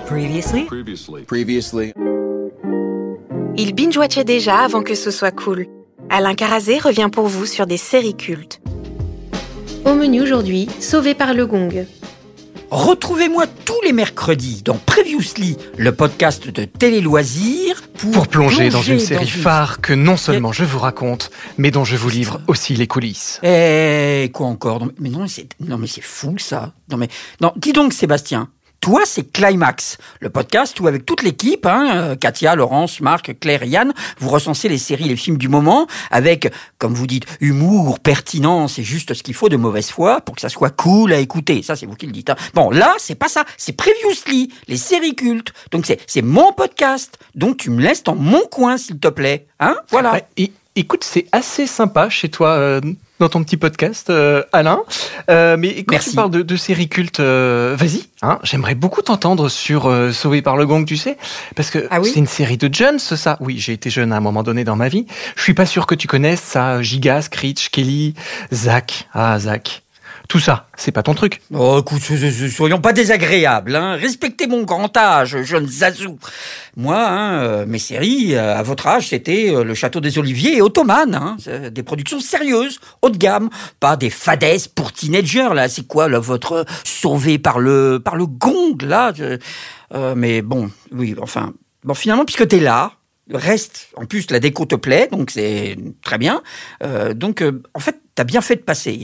Previously. Il binge-watchait déjà avant que ce soit cool. Alain Carazé revient pour vous sur des séries cultes. Au menu aujourd'hui, Sauvé par le Gong. Retrouvez-moi tous les mercredis dans Previously, le podcast de Télé-Loisirs, pour plonger dans une série phare que non seulement je vous raconte, mais dont je vous livre aussi les coulisses. Eh, quoi encore ? Non, mais c'est fou ça. Non, dis donc Sébastien. Toi, c'est Climax, le podcast où avec toute l'équipe, Katia, Laurence, Marc, Claire et Yann, vous recensez les séries, les films du moment, avec, comme vous dites, humour, pertinence et juste ce qu'il faut de mauvaise foi pour que ça soit cool à écouter. Ça, c'est vous qui le dites. Bon, là, c'est pas ça. C'est Previously, les séries cultes. Donc, c'est mon podcast. Donc, tu me laisses dans mon coin, s'il te plaît. Voilà. Ouais, écoute, c'est assez sympa chez toi, dans ton petit podcast, Alain. Mais quand Merci. tu parles de séries cultes, vas-y. J'aimerais beaucoup t'entendre sur Sauvé par le Gong, tu sais. Parce que Ah oui c'est une série de jeunes, ça. Oui, j'ai été jeune à un moment donné dans ma vie. Je suis pas sûr que tu connaisses ça. Giga, Screech, Kelly, Zach. Zach. Tout ça, c'est pas ton truc. Oh, écoute, soyons pas désagréables, Respectez mon grand âge, jeune Zazou. Moi, mes séries, à votre âge, c'était Le Château des Oliviers et Ottoman, des productions sérieuses, haut de gamme, pas des fadaises pour teenagers, là. C'est quoi, là, votre Sauvé par le Gong, là mais bon, oui, enfin... Bon, finalement, puisque t'es là, reste. En plus, la déco te plaît, donc c'est très bien. En fait, t'as bien fait de passer,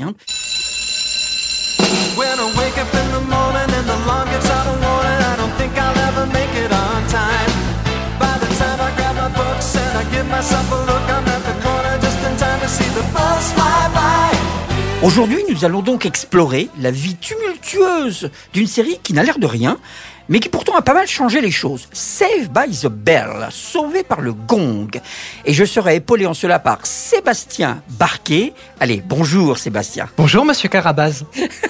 When I wake up in the morning and the alarm gets out of warning, I don't think I'll ever make it on time. By the time I grab my books and I give myself a look, I'm at the corner just in time to see the bus fly by. Aujourd'hui, nous allons donc explorer la vie tumultueuse d'une série qui n'a l'air de rien, mais qui pourtant a pas mal changé les choses. Saved by the Bell, sauvé par le gong. Et je serai épaulé en cela par Sébastien Barquet. Allez, bonjour Sébastien. Bonjour, monsieur Carabaz.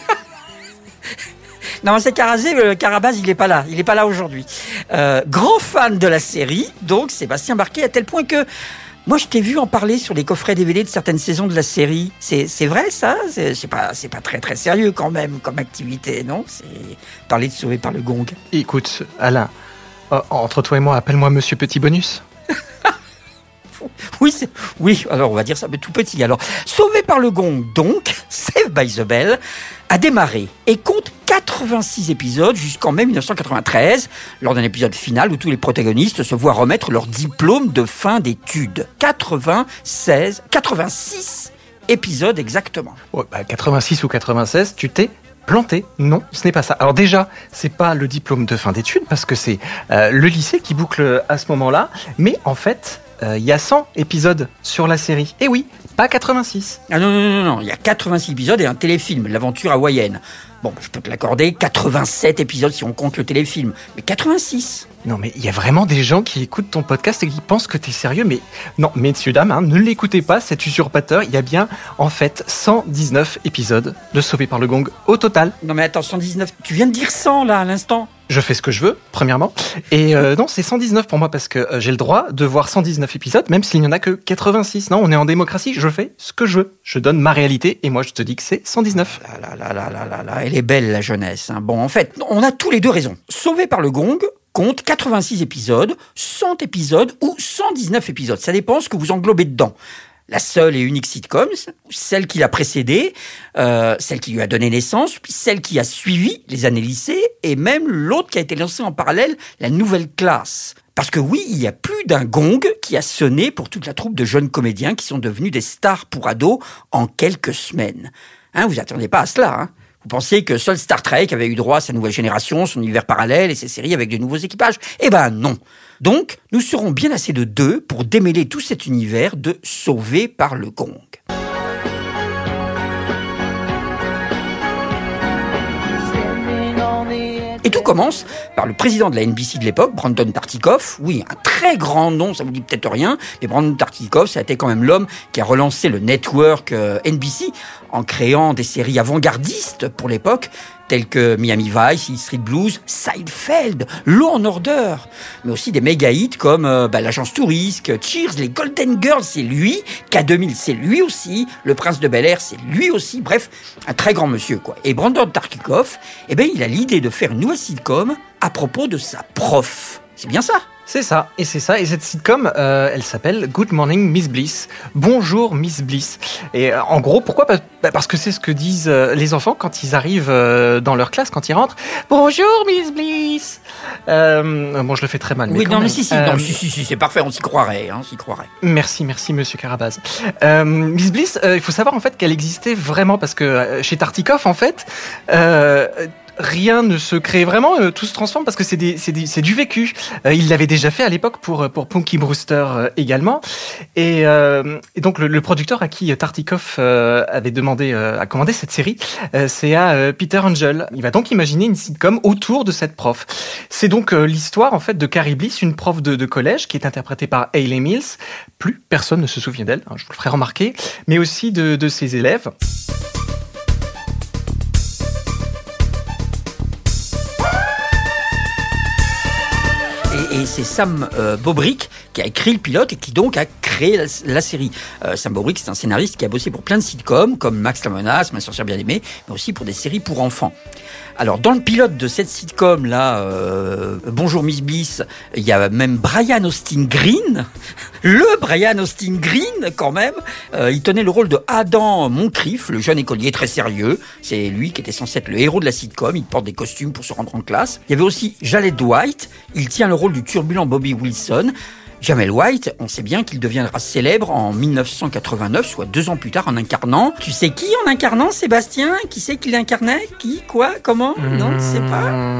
Non, c'est Carazé, Carabaz, il est pas là aujourd'hui. Grand fan de la série, donc Sébastien Barquet, à tel point que moi je t'ai vu en parler sur les coffrets DVD de certaines saisons de la série. C'est vrai ça ? C'est pas très très sérieux quand même comme activité, non ? C'est parler de sauver par le gong. Écoute, Alain, entre toi et moi, appelle-moi monsieur Petit Bonus. Oui, alors on va dire ça, mais tout petit. Alors, Sauvé par le Gong, donc, Saved by the Bell, a démarré et compte 86 épisodes jusqu'en mai 1993, lors d'un épisode final où tous les protagonistes se voient remettre leur diplôme de fin d'études. 86 épisodes exactement. 86 ou 96, tu t'es planté. Non, ce n'est pas ça. Alors déjà, c'est pas le diplôme de fin d'études, parce que c'est le lycée qui boucle à ce moment-là, mais en fait... il y a 100 épisodes sur la série. Et oui, pas 86. Ah non, il y a 86 épisodes et un téléfilm, l'aventure hawaïenne. Bon, je peux te l'accorder, 87 épisodes si on compte le téléfilm, mais 86. Non, mais il y a vraiment des gens qui écoutent ton podcast et qui pensent que t'es sérieux, mais non, messieurs, dames, ne l'écoutez pas, cet usurpateur. Il y a bien, en fait, 119 épisodes de Sauvé par le Gong au total. Non mais attends, 119, tu viens de dire 100 là, à l'instant. Je fais ce que je veux, premièrement. Et non, c'est 119 pour moi, parce que j'ai le droit de voir 119 épisodes, même s'il n'y en a que 86. Non, on est en démocratie, je fais ce que je veux. Je donne ma réalité, et moi, je te dis que c'est 119. Là, elle est belle, la jeunesse. Bon, en fait, on a tous les deux raison. Sauvé par le Gong compte 86 épisodes, 100 épisodes ou 119 épisodes. Ça dépend ce que vous englobez dedans. La seule et unique sitcom, celle qui l'a précédée, celle qui lui a donné naissance, puis celle qui a suivi les années lycée, et même l'autre qui a été lancée en parallèle, la nouvelle classe. Parce que oui, il y a plus d'un gong qui a sonné pour toute la troupe de jeunes comédiens qui sont devenus des stars pour ados en quelques semaines. Vous attendez pas à cela, Vous pensiez que seul Star Trek avait eu droit à sa nouvelle génération, son univers parallèle et ses séries avec de nouveaux équipages. Eh ben non. Donc, nous serons bien assez de deux pour démêler tout cet univers de Sauvé par le Gong. Et tout commence par le président de la NBC de l'époque, Brandon Tartikoff. Oui, un très grand nom, ça vous dit peut-être rien, mais Brandon Tartikoff, ça a été quand même l'homme qui a relancé le network NBC en créant des séries avant-gardistes pour l'époque, tels que Miami Vice, Hill Street Blues, Seinfeld, Law and Order, mais aussi des méga hits comme l'Agence Touriste, Cheers, les Golden Girls, c'est lui, K2000, c'est lui aussi, Le Prince de Bel-Air, c'est lui aussi, bref, un très grand monsieur, quoi. Et Brandon Tartikoff, il a l'idée de faire une nouvelle sitcom à propos de sa prof. C'est bien ça? C'est ça. Et cette sitcom, elle s'appelle Good Morning Miss Bliss. Bonjour Miss Bliss. Et en gros, pourquoi ? Parce que c'est ce que disent les enfants quand ils arrivent dans leur classe, quand ils rentrent. Bonjour Miss Bliss. Bon, je le fais très mal. Oui, mais si, c'est parfait, on s'y croirait. Merci, Monsieur Carabaz. Miss Bliss, il faut savoir en fait qu'elle existait vraiment parce que chez Tartikoff, en fait. Rien ne se crée vraiment, tout se transforme parce que c'est du vécu. Il l'avait déjà fait à l'époque pour Punky Brewster également. Et donc le producteur à qui Tartikoff avait demandé à commander cette série, c'est à Peter Angel. Il va donc imaginer une sitcom autour de cette prof. C'est donc l'histoire en fait de Carrie Bliss, une prof de collège qui est interprétée par Hayley Mills. Plus personne ne se souvient d'elle, je vous le ferai remarquer, mais aussi de ses élèves. Et c'est Sam Bobrick qui a écrit le pilote et qui donc a créé la série. Sam Bobrick, c'est un scénariste qui a bossé pour plein de sitcoms comme Max la Menace, Ma sorcière bien aimée, mais aussi pour des séries pour enfants. Alors, dans le pilote de cette sitcom-là, Bonjour Miss Bliss, il y a même Brian Austin Green, le Brian Austin Green, quand même. Il tenait le rôle de Adam Moncrief, le jeune écolier très sérieux. C'est lui qui était censé être le héros de la sitcom. Il porte des costumes pour se rendre en classe. Il y avait aussi Jaled White. Il tient le rôle du turbulent Bobby Wilson. Jamel White, on sait bien qu'il deviendra célèbre en 1989, soit 2 ans plus tard, en incarnant... Tu sais qui en incarnant, Sébastien ? Qui c'est qui l'incarnait ? Qui ? Quoi ? Comment ? Non, tu sais pas ?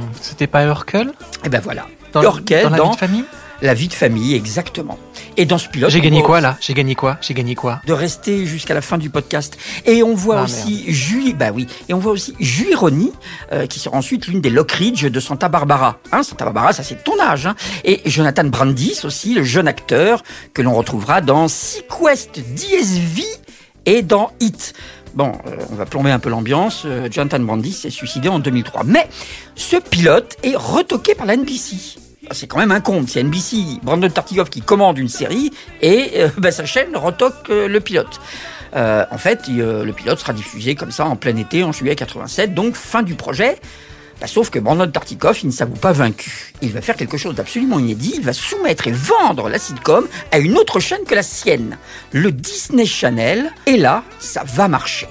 C'était pas Urkel ? Eh ben voilà. Urkel dans La vie de famille ? La vie de famille, exactement. Et dans ce pilote... J'ai gagné quoi, là ? J'ai gagné quoi ? De rester jusqu'à la fin du podcast. Et on voit aussi Julie... Et on voit aussi Julie Ronny, qui sera ensuite l'une des Lockridge de Santa Barbara. Santa Barbara, ça c'est ton âge. Et Jonathan Brandis aussi, le jeune acteur que l'on retrouvera dans Sequest DSV et dans Hit. Bon, on va plomber un peu l'ambiance. Jonathan Brandis s'est suicidé en 2003. Mais ce pilote est retoqué par la NBC. C'est quand même un comble. C'est NBC, Brandon Tartikoff qui commande une série et sa chaîne retoque le pilote. En fait, le pilote sera diffusé comme ça en plein été, en juillet 87, donc fin du projet. Sauf que Brandon Tartikoff, il ne s'avoue pas vaincu. Il va faire quelque chose d'absolument inédit. Il va soumettre et vendre la sitcom à une autre chaîne que la sienne, le Disney Channel. Et là, ça va marcher.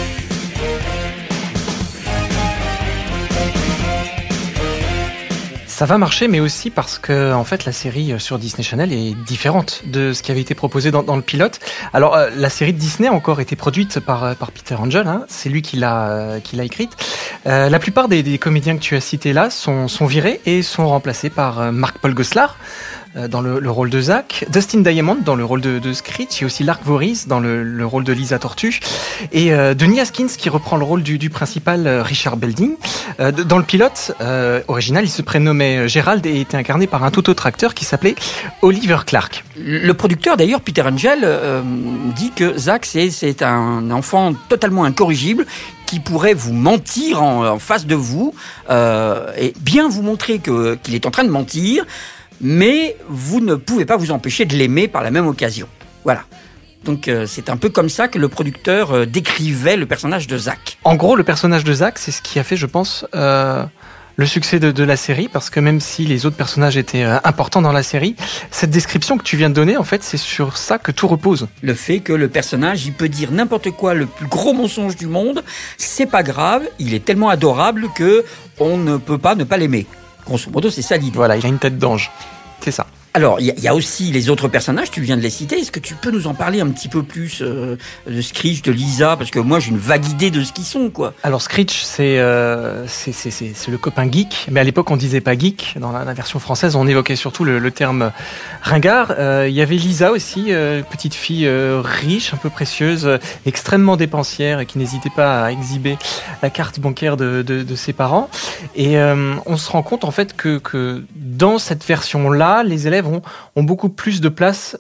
Ça va marcher, mais aussi parce que en fait la série sur Disney Channel est différente de ce qui avait été proposé dans le pilote. Alors la série de Disney a encore été produite par Peter Angel, c'est lui qui l'a écrite. La plupart des comédiens que tu as cités là sont virés et sont remplacés par Mark-Paul Gosselaar dans le rôle de Zach, Dustin Diamond dans le rôle de Screech, et aussi Lark Voorhees dans le rôle de Lisa Tortue, et Denis Haskins qui reprend le rôle du principal Richard Belding. Dans le pilote original, il se prénommait Gérald et était incarné par un tout autre acteur qui s'appelait Oliver Clark. Le producteur d'ailleurs, Peter Angel, dit que Zach c'est un enfant totalement incorrigible qui pourrait vous mentir en face de vous et bien vous montrer qu'il est en train de mentir, mais vous ne pouvez pas vous empêcher de l'aimer par la même occasion. Voilà. Donc c'est un peu comme ça que le producteur décrivait le personnage de Zach. En gros, le personnage de Zach, c'est ce qui a fait, je pense, le succès de la série, parce que même si les autres personnages étaient importants dans la série, cette description que tu viens de donner, en fait, c'est sur ça que tout repose. Le fait que le personnage, il peut dire n'importe quoi, le plus gros mensonge du monde, c'est pas grave, il est tellement adorable que on ne peut pas ne pas l'aimer. Grosso modo, c'est ça l'idée. Voilà, il a une tête d'ange. C'est ça. Alors, il y a aussi les autres personnages, tu viens de les citer. Est-ce que tu peux nous en parler un petit peu plus de Screech, de Lisa ? Parce que moi, j'ai une vague idée de ce qu'ils sont, quoi. Alors, Screech, c'est le copain geek. Mais à l'époque, on disait pas geek. Dans la version française, on évoquait surtout le terme ringard. Il y avait Lisa aussi, petite fille riche, un peu précieuse, extrêmement dépensière, qui n'hésitait pas à exhiber la carte bancaire de ses parents. Et on se rend compte, en fait, que dans cette version-là, les élèves élèves ont beaucoup plus de place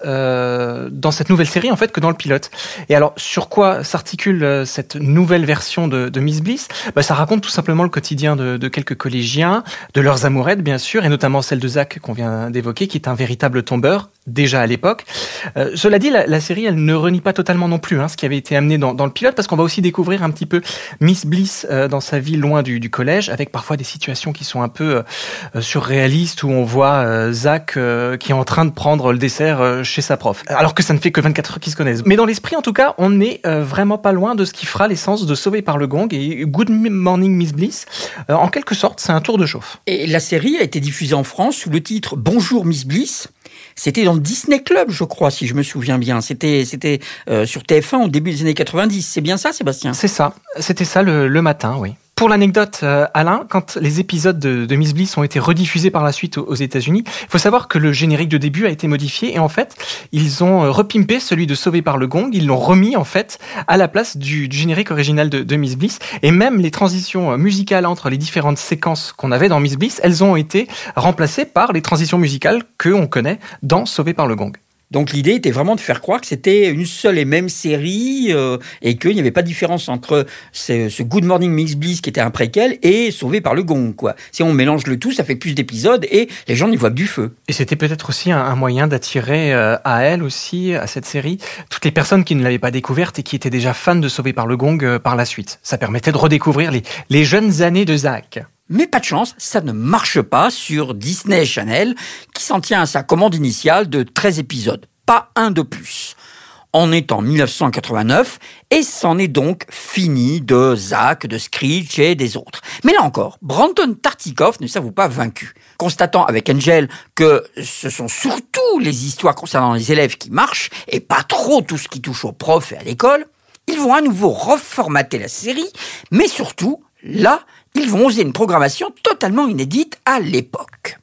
dans cette nouvelle série en fait que dans le pilote. Et alors, sur quoi s'articule cette nouvelle version de Miss Bliss ? Ça raconte tout simplement le quotidien de quelques collégiens, de leurs amourettes bien sûr, et notamment celle de Zach qu'on vient d'évoquer, qui est un véritable tombeur, déjà à l'époque. Cela dit, la série, elle ne renie pas totalement non plus ce qui avait été amené dans le pilote, parce qu'on va aussi découvrir un petit peu Miss Bliss dans sa vie loin du collège, avec parfois des situations qui sont un peu surréalistes, où on voit Zach qui est en train de prendre le dessert chez sa prof, alors que ça ne fait que 24 heures qu'ils se connaissent. Mais dans l'esprit, en tout cas, on n'est vraiment pas loin de ce qui fera l'essence de Sauvé par le Gong et Good Morning Miss Bliss. En quelque sorte, c'est un tour de chauffe. Et la série a été diffusée en France sous le titre Bonjour Miss Bliss. C'était dans le Disney Club, je crois, si je me souviens bien. C'était sur TF1 au début des années 90. C'est bien ça, Sébastien ? C'est ça. C'était ça le matin, oui. Pour l'anecdote, Alain, quand les épisodes de Miss Bliss ont été rediffusés par la suite aux États-Unis, il faut savoir que le générique de début a été modifié et en fait, ils ont repimpé celui de Sauvé par le Gong. Ils l'ont remis en fait à la place du générique original de Miss Bliss. Et même les transitions musicales entre les différentes séquences qu'on avait dans Miss Bliss, elles ont été remplacées par les transitions musicales qu'on connaît dans Sauvé par le Gong. Donc l'idée était vraiment de faire croire que c'était une seule et même série et qu'il n'y avait pas de différence entre ce Good Morning Miss Bliss qui était un préquel et Sauvé par le Gong, quoi. Si on mélange le tout, ça fait plus d'épisodes et les gens n'y voient que du feu. Et c'était peut-être aussi un moyen d'attirer à elle aussi, à cette série, toutes les personnes qui ne l'avaient pas découverte et qui étaient déjà fans de Sauvé par le Gong par la suite. Ça permettait de redécouvrir les jeunes années de Zach. Mais pas de chance, ça ne marche pas sur Disney Channel, qui s'en tient à sa commande initiale de 13 épisodes. Pas un de plus. On est en 1989, et c'en est donc fini de Zach, de Screech et des autres. Mais là encore, Brandon Tartikoff ne s'avoue pas vaincu. Constatant avec Angel que ce sont surtout les histoires concernant les élèves qui marchent, et pas trop tout ce qui touche aux profs et à l'école, ils vont à nouveau reformater la série, mais surtout, là, ils vont oser une programmation totalement inédite à l'époque.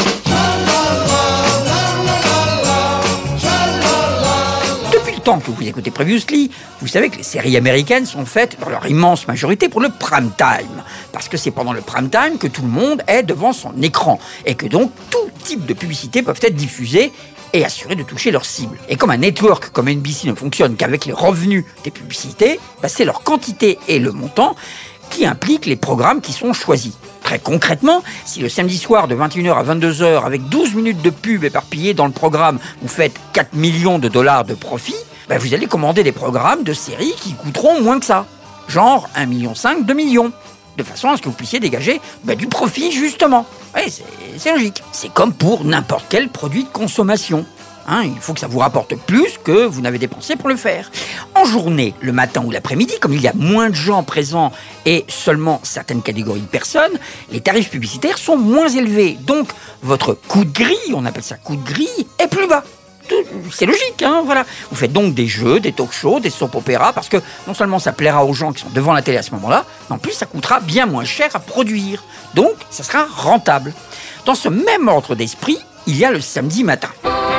Depuis le temps que vous écoutez Previously, vous savez que les séries américaines sont faites dans leur immense majorité pour le prime time. Parce que c'est pendant le prime time que tout le monde est devant son écran. Et que donc, tout type de publicités peuvent être diffusées et assurer de toucher leur cible. Et comme un network comme NBC ne fonctionne qu'avec les revenus des publicités, c'est leur quantité et le montant qui implique les programmes qui sont choisis. Très concrètement, si le samedi soir de 21h à 22h, avec 12 minutes de pub éparpillées dans le programme, vous faites 4 millions de dollars de profit, vous allez commander des programmes de séries qui coûteront moins que ça. Genre 1,5 million, 2 millions. De façon à ce que vous puissiez dégager du profit, justement. Ouais, c'est logique. C'est comme pour n'importe quel produit de consommation. Il faut que ça vous rapporte plus que vous n'avez dépensé pour le faire. En journée, le matin ou l'après-midi, comme il y a moins de gens présents et seulement certaines catégories de personnes, les tarifs publicitaires sont moins élevés. Donc, votre coût de grille, on appelle ça coût de grille, est plus bas. C'est logique, voilà. Vous faites donc des jeux, des talk-shows, des soap-opéras, parce que non seulement ça plaira aux gens qui sont devant la télé à ce moment-là, mais en plus ça coûtera bien moins cher à produire. Donc, ça sera rentable. Dans ce même ordre d'esprit, il y a le samedi matin.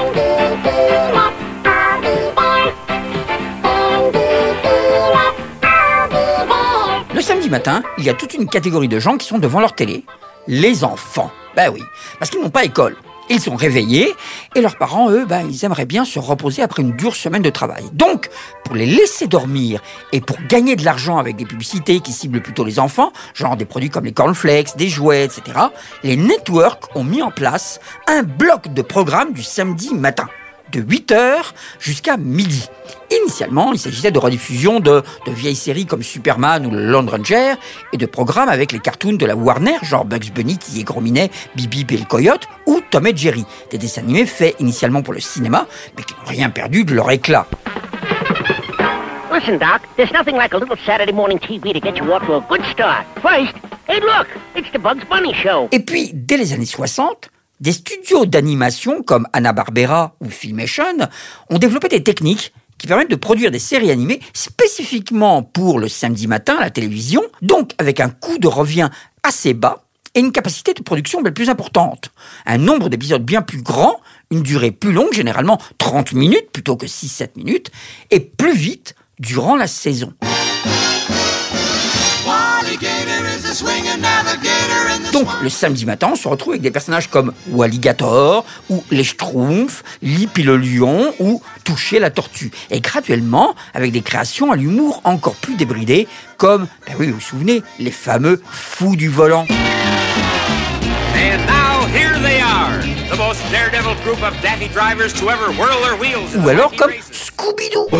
Le samedi matin, il y a toute une catégorie de gens qui sont devant leur télé. Les enfants. Oui, parce qu'ils n'ont pas école. Ils sont réveillés et leurs parents, eux, ils aimeraient bien se reposer après une dure semaine de travail. Donc, pour les laisser dormir et pour gagner de l'argent avec des publicités qui ciblent plutôt les enfants, genre des produits comme les cornflakes, des jouets, etc., les networks ont mis en place un bloc de programmes du samedi matin, de 8h jusqu'à midi. Initialement, il s'agissait de rediffusion de vieilles séries comme Superman ou le Lone Ranger et de programmes avec les cartoons de la Warner, genre Bugs Bunny, Tilly et Gros Minet, Bibi et le Coyote ou Tom et Jerry, des dessins animés faits initialement pour le cinéma, mais qui n'ont rien perdu de leur éclat. Listen, Doc, there's nothing like a little Saturday morning TV to get you off to a good start. First, hey look, it's the Bugs Bunny Show. Et puis, dès les années 60, des studios d'animation comme Hanna-Barbera ou Filmation ont développé des techniques qui permettent de produire des séries animées spécifiquement pour le samedi matin à la télévision, donc avec un coût de revient assez bas et une capacité de production plus importante. Un nombre d'épisodes bien plus grand, une durée plus longue, généralement 30 minutes plutôt que 6-7 minutes, et plus vite durant la saison. Donc, le samedi matin, on se retrouve avec des personnages comme Walligator, ou les Schtroumpfs, Lip et le lion, ou Toucher la tortue. Et graduellement, avec des créations à l'humour encore plus débridé, comme, oui, vous vous souvenez, les fameux Fous du volant. And now here they are, the most daredevil group of daffy drivers to ever whirl their wheels. Ou alors comme Scooby-Doo.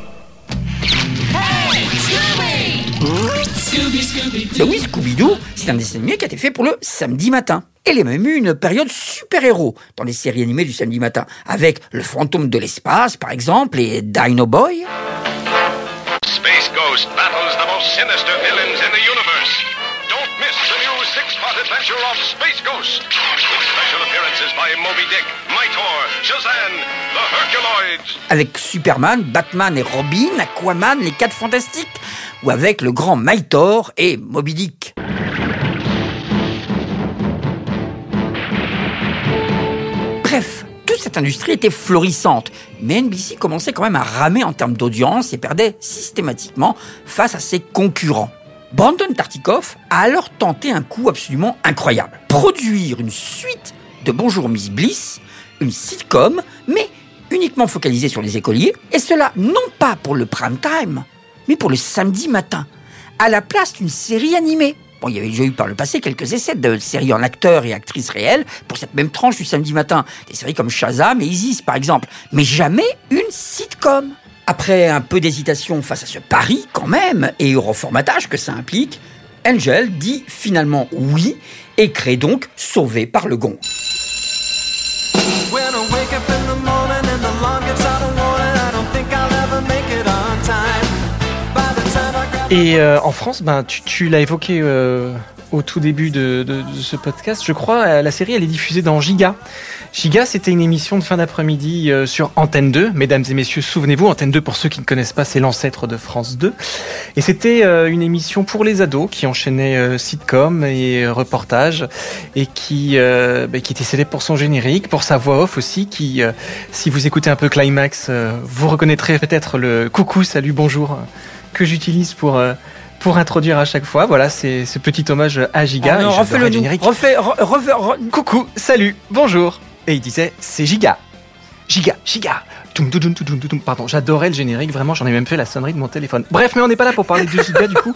Ben oui, Scooby-Doo, c'est un dessin animé qui a été fait pour le samedi matin. Et il y a même eu une période super-héros dans les séries animées du samedi matin, avec le fantôme de l'espace, par exemple, et Dino Boy. Space Ghost battles the most sinister villains in the universe. Don't miss the new six-part adventure of Space Ghost. With special appearances by Moby Dick, Mytor, Shazam, the Herculoids. Avec Superman, Batman et Robin, Aquaman, les 4 Fantastiques, ou avec le grand Mytor et Moby Dick. Bref, toute cette industrie était florissante, mais NBC commençait quand même à ramer en termes d'audience et perdait systématiquement face à ses concurrents. Brandon Tartikoff a alors tenté un coup absolument incroyable. Produire une suite de Bonjour Miss Bliss, une sitcom, mais uniquement focalisée sur les écoliers, et cela non pas pour le prime time, mais pour le samedi matin, à la place d'une série animée. Bon, il y avait déjà eu par le passé quelques essais de séries en acteurs et actrices réels pour cette même tranche du samedi matin. Des séries comme Shazam et Isis, par exemple. Mais jamais une sitcom. Après un peu d'hésitation face à ce pari, quand même, et au reformatage que ça implique, Angel dit finalement oui et crée donc Sauvé par le Gong. When I wake up in the morning and the alarm gets out of warning, I don't think I'll ever make it on time. By the time I grab Et en France, tu l'as évoqué au tout début de ce podcast, je crois, la série elle est diffusée dans Giga. Giga, c'était une émission de fin d'après-midi sur Antenne 2. Mesdames et messieurs, souvenez-vous, Antenne 2, pour ceux qui ne connaissent pas, c'est l'ancêtre de France 2. Et c'était une émission pour les ados qui enchaînait sitcom et reportages et qui était célèbre pour son générique, pour sa voix off aussi, qui, si vous écoutez un peu Climax, vous reconnaîtrez peut-être le coucou, salut, bonjour que j'utilise pour introduire à chaque fois. Voilà, c'est ce petit hommage à Giga. Non, refais le générique. Coucou, salut, bonjour. Et il disait, c'est Giga. Giga. Toum, toum, toum, toum, toum. Pardon, j'adorais le générique, vraiment, j'en ai même fait la sonnerie de mon téléphone. Bref, mais on n'est pas là pour parler de Giga, du coup.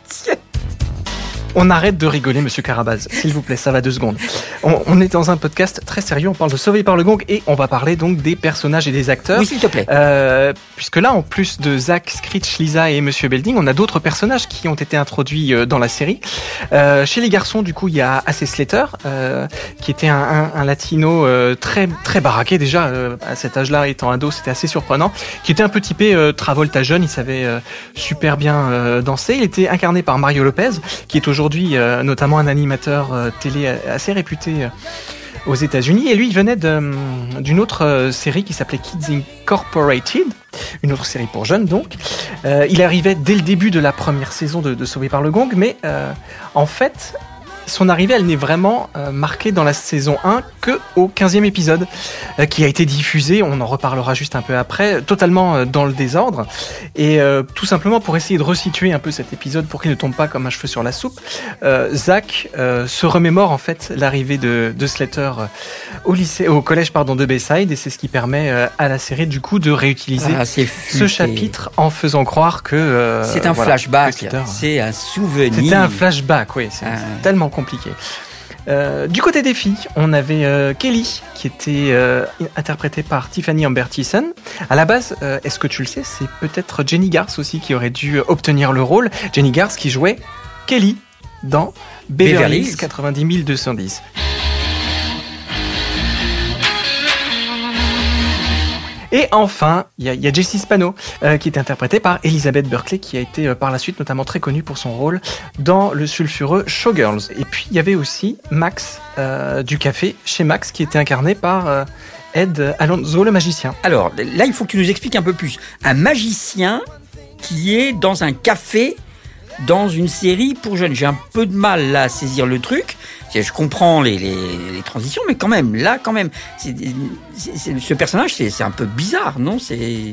On arrête de rigoler, monsieur Carabaz, s'il vous plaît, ça va 2 secondes. On est dans un podcast très sérieux, on parle de Sauvé par le Gong et on va parler donc des personnages et des acteurs. Oui, s'il te plaît. Puisque là, en plus de Zach, Screech, Lisa et Monsieur Belding, on a d'autres personnages qui ont été introduits dans la série. Chez les garçons, du coup, il y a Ace Slater, qui était un latino très très baraqué déjà, à cet âge-là, étant ado, c'était assez surprenant, qui était un peu typé Travolta jeune, il savait super bien danser. Il était incarné par Mario Lopez, qui est aujourd'hui notamment un animateur télé assez réputé aux États-Unis. Et lui, il venait d'une autre série qui s'appelait Kids Incorporated, une autre série pour jeunes donc. Il arrivait dès le début de la première saison de Sauvé par le Gong, mais en fait, son arrivée, elle n'est vraiment marquée dans la saison 1 que au 15e épisode, qui a été diffusé, on en reparlera juste un peu après, totalement dans le désordre. Et tout simplement pour essayer de resituer un peu cet épisode pour qu'il ne tombe pas comme un cheveu sur la soupe, Zach se remémore en fait l'arrivée de Slater au collège de Bayside, et c'est ce qui permet à la série du coup de réutiliser ce chapitre en faisant croire que c'est un flashback, c'est un souvenir. C'était un flashback, oui, c'est tellement compliqué. Du côté des filles, on avait Kelly qui était interprétée par Tiffany Amber Thiessen. À la base, est-ce que tu le sais, c'est peut-être Jenny Garth aussi qui aurait dû obtenir le rôle. Jenny Garth qui jouait Kelly dans Beverly Hills 90210. Et enfin, il y a Jessie Spano, qui est interprétée par Elizabeth Berkley, qui a été par la suite notamment très connue pour son rôle dans le sulfureux Showgirls. Et puis il y avait aussi Max du café chez Max, qui était incarné par Ed Alonso, le magicien. Alors là, il faut que tu nous expliques un peu plus. Un magicien qui est dans un café dans une série pour jeunes. J'ai un peu de mal là à saisir le truc. Je comprends les transitions, mais quand même, ce personnage, c'est un peu bizarre, non ?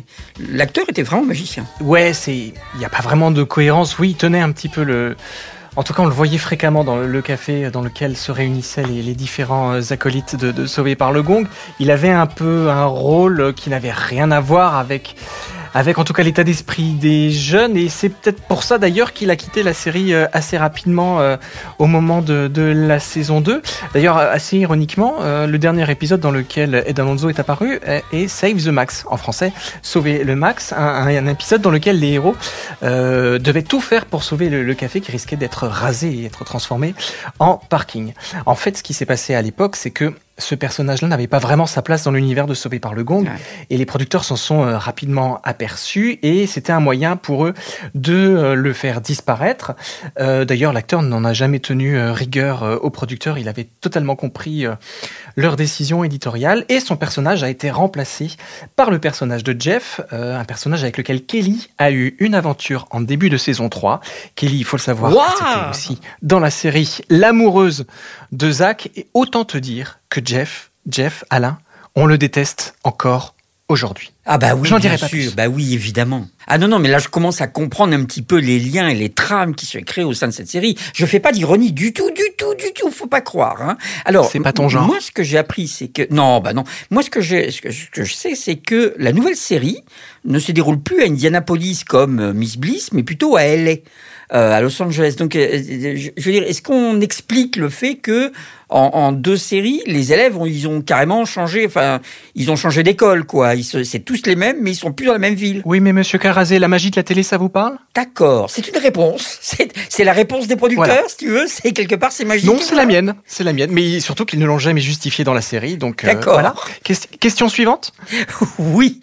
L'acteur était vraiment magicien. Ouais, il n'y a pas vraiment de cohérence. Oui, il tenait un petit peu En tout cas, on le voyait fréquemment dans le café dans lequel se réunissaient les différents acolytes de Sauvé par le Gong. Il avait un peu un rôle qui n'avait rien à voir avec en tout cas l'état d'esprit des jeunes, et c'est peut-être pour ça d'ailleurs qu'il a quitté la série assez rapidement au moment de la saison 2. D'ailleurs, assez ironiquement, le dernier épisode dans lequel Ed Alonso est apparu est Save the Max, en français, Sauver le Max, un épisode dans lequel les héros devaient tout faire pour sauver le café qui risquait d'être rasé et être transformé en parking. En fait, ce qui s'est passé à l'époque, c'est que ce personnage-là n'avait pas vraiment sa place dans l'univers de Sauvé par le Gong, et les producteurs s'en sont rapidement aperçus, et c'était un moyen pour eux de le faire disparaître. D'ailleurs, l'acteur n'en a jamais tenu rigueur aux producteurs, il avait totalement compris leur décision éditoriale, et son personnage a été remplacé par le personnage de Jeff, un personnage avec lequel Kelly a eu une aventure en début de saison 3. Kelly, il faut le savoir, c'était aussi dans la série l'amoureuse de Zach, et autant te dire que Jeff, Alain, on le déteste encore aujourd'hui. Ah bah oui, j'en bien dirai pas sûr, plus. Bah oui, évidemment. Ah non, mais là je commence à comprendre un petit peu les liens et les trames qui se créent au sein de cette série. Je fais pas d'ironie du tout, faut pas croire. Hein. Alors, c'est pas ton genre. Moi, ce que j'ai appris, c'est que... Non. Moi, ce que je sais, c'est que la nouvelle série ne se déroule plus à Indianapolis comme Miss Bliss, mais plutôt à LA. À Los Angeles. Donc, je veux dire, est-ce qu'on explique le fait que en 2 séries, les élèves, ils ont carrément changé, enfin, ils ont changé d'école, quoi. C'est tous les mêmes, mais ils sont plus dans la même ville. Oui, mais Monsieur Carazé, la magie de la télé, ça vous parle ? D'accord, c'est une réponse. C'est la réponse des producteurs, voilà. Si tu veux. C'est quelque part, c'est magique. Non, c'est la mienne. Mais surtout qu'ils ne l'ont jamais justifié dans la série. Donc, d'accord. Voilà. Question suivante. Oui.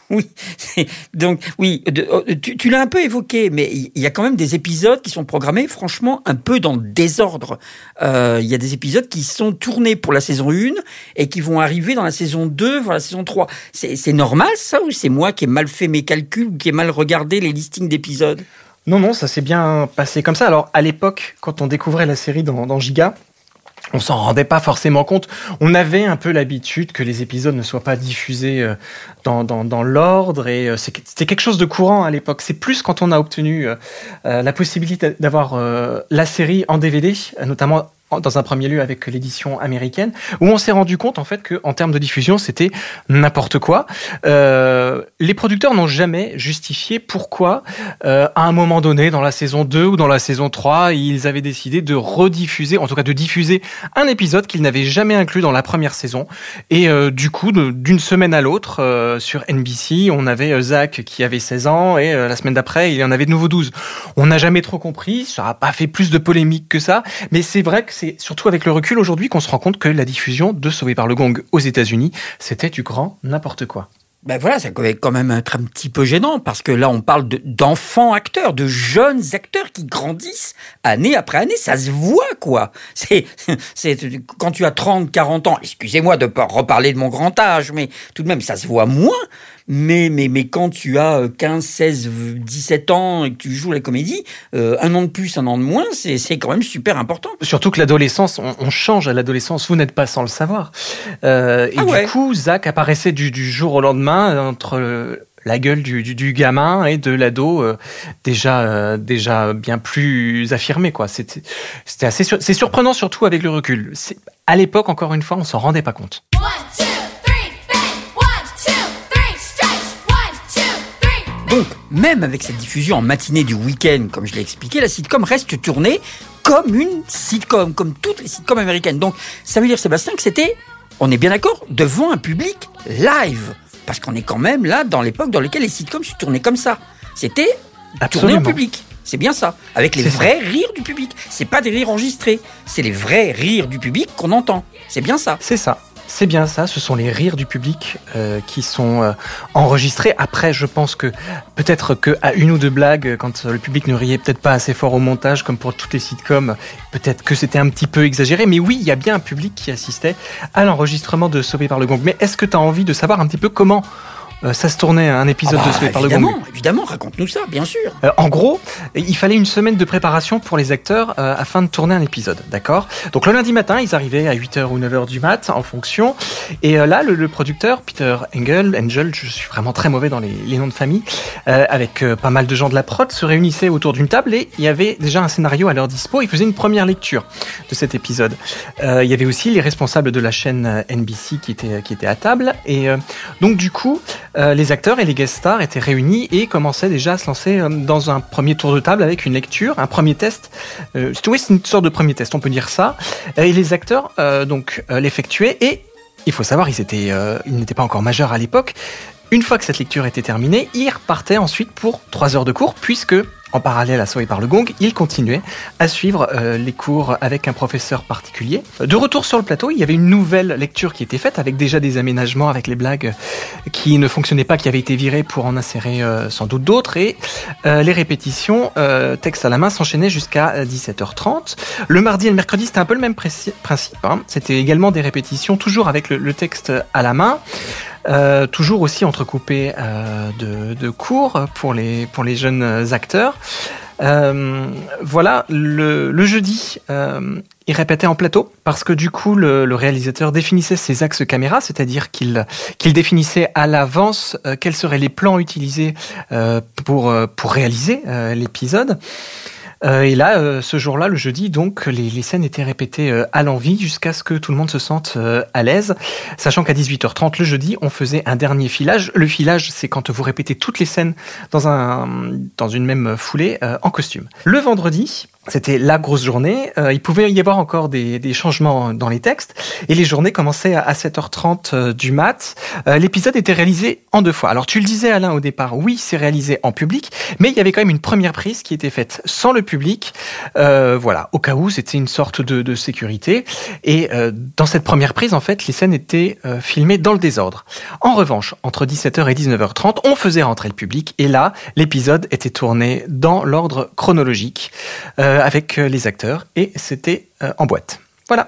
Donc, oui, tu l'as un peu évoqué, mais il y a quand même des épisodes qui sont programmés, franchement, un peu dans le désordre. Il y a des épisodes qui sont tournés pour la saison 1 et qui vont arriver dans la saison 2, voire la saison 3. C'est normal, ça, ou c'est moi qui ai mal fait mes calculs, ou qui ai mal regardé les listings d'épisodes ? Non, ça s'est bien passé comme ça. Alors, à l'époque, quand on découvrait la série dans Giga, on s'en rendait pas forcément compte. On avait un peu l'habitude que les épisodes ne soient pas diffusés dans l'ordre, et c'était quelque chose de courant à l'époque. C'est plus quand on a obtenu la possibilité d'avoir la série en DVD, notamment dans un premier lieu avec l'édition américaine, où on s'est rendu compte en fait que en termes de diffusion c'était n'importe quoi. Les producteurs n'ont jamais justifié pourquoi à un moment donné dans la saison 2 ou dans la saison 3 ils avaient décidé de rediffuser, en tout cas de diffuser un épisode qu'ils n'avaient jamais inclus dans la première saison, et du coup d'une semaine à l'autre sur NBC on avait Zach qui avait 16 ans et la semaine d'après il en avait de nouveau 12. On n'a jamais trop compris, ça n'a pas fait plus de polémique que ça, mais c'est vrai que c'est surtout avec le recul aujourd'hui qu'on se rend compte que la diffusion de Sauvé par le Gong aux États-Unis, c'était du grand n'importe quoi. Ben voilà, ça peut quand même être un petit peu gênant, parce que là, on parle d'enfants acteurs, de jeunes acteurs qui grandissent année après année. Ça se voit, quoi. C'est quand tu as 30, 40 ans, excusez-moi de pas reparler de mon grand âge, mais tout de même, ça se voit moins. Mais quand tu as 15, 16, 17 ans et que tu joues la comédie, un an de plus, un an de moins, c'est quand même super important. Surtout que l'adolescence, on change à l'adolescence, vous n'êtes pas sans le savoir. Du coup, Zach apparaissait du jour au lendemain entre la gueule du gamin et de l'ado déjà bien plus affirmé, quoi. C'était assez c'est surprenant, surtout avec le recul. À l'époque, encore une fois, on s'en rendait pas compte. Donc, même avec cette diffusion en matinée du week-end, comme je l'ai expliqué, la sitcom reste tournée comme une sitcom, comme toutes les sitcoms américaines. Donc, ça veut dire, Sébastien, que c'était, on est bien d'accord, devant un public live. Parce qu'on est quand même là dans l'époque dans laquelle les sitcoms se tournaient comme ça. C'était tourné en public. C'est bien ça. Avec les vrais rires du public. C'est pas des rires enregistrés. C'est les vrais rires du public qu'on entend. C'est bien ça. C'est ça. C'est bien ça, ce sont les rires du public qui sont enregistrés. Après, je pense que peut-être qu'à une ou deux blagues, quand le public ne riait peut-être pas assez fort au montage, comme pour toutes les sitcoms, peut-être que c'était un petit peu exagéré. Mais oui, il y a bien un public qui assistait à l'enregistrement de Sauvé par le Gong. Mais est-ce que tu as envie de savoir un petit peu comment ça se tournait un épisode de Sauvé par le Gong? Évidemment, raconte-nous ça, bien sûr. En gros, il fallait une semaine de préparation pour les acteurs afin de tourner un épisode, d'accord? Donc le lundi matin, ils arrivaient à 8h ou 9h du mat, en fonction. Et là, le producteur, Peter Angel, je suis vraiment très mauvais dans les noms de famille, avec pas mal de gens de la prod, se réunissaient autour d'une table et il y avait déjà un scénario à leur dispo. Ils faisaient une première lecture de cet épisode. Il y avait aussi les responsables de la chaîne NBC qui étaient à table. Et donc du coup, les acteurs et les guest stars étaient réunis et commençaient déjà à se lancer dans un premier tour de table avec une lecture, un premier test. C'est une sorte de premier test, on peut dire ça. Et les acteurs l'effectuaient et il faut savoir, ils n'étaient pas encore majeurs à l'époque. Une fois que cette lecture était terminée, ils repartaient ensuite pour 3 heures de cours, puisque, en parallèle à Sauvé par le Gong, ils continuaient à suivre les cours avec un professeur particulier. De retour sur le plateau, il y avait une nouvelle lecture qui était faite, avec déjà des aménagements, avec les blagues qui ne fonctionnaient pas, qui avaient été virées pour en insérer sans doute d'autres, et les répétitions, texte à la main, s'enchaînaient jusqu'à 17h30. Le mardi et le mercredi, c'était un peu le même principe, hein. C'était également des répétitions, toujours avec le texte à la main. Toujours aussi entrecoupé de cours pour les jeunes acteurs. Voilà, le jeudi, il répétait en plateau parce que du coup le réalisateur définissait ses axes caméra, c'est-à-dire qu'il définissait à l'avance quels seraient les plans utilisés pour réaliser l'épisode. Et là, ce jour-là, le jeudi, donc, les scènes étaient répétées à l'envi jusqu'à ce que tout le monde se sente à l'aise. Sachant qu'à 18h30, le jeudi, on faisait un dernier filage. Le filage, c'est quand vous répétez toutes les scènes dans une même foulée en costume. Le vendredi, c'était la grosse journée. Il pouvait y avoir encore des changements dans les textes. Et les journées commençaient à 7h30 du mat. L'épisode était réalisé en 2 fois. Alors, tu le disais, Alain, au départ, oui, c'est réalisé en public, mais il y avait quand même une première prise qui était faite sans le public. Voilà, au cas où, c'était une sorte de sécurité. Et dans cette première prise, en fait, les scènes étaient filmées dans le désordre. En revanche, entre 17h et 19h30, on faisait rentrer le public. Et là, l'épisode était tourné dans l'ordre chronologique. Avec les acteurs, et c'était en boîte. Voilà.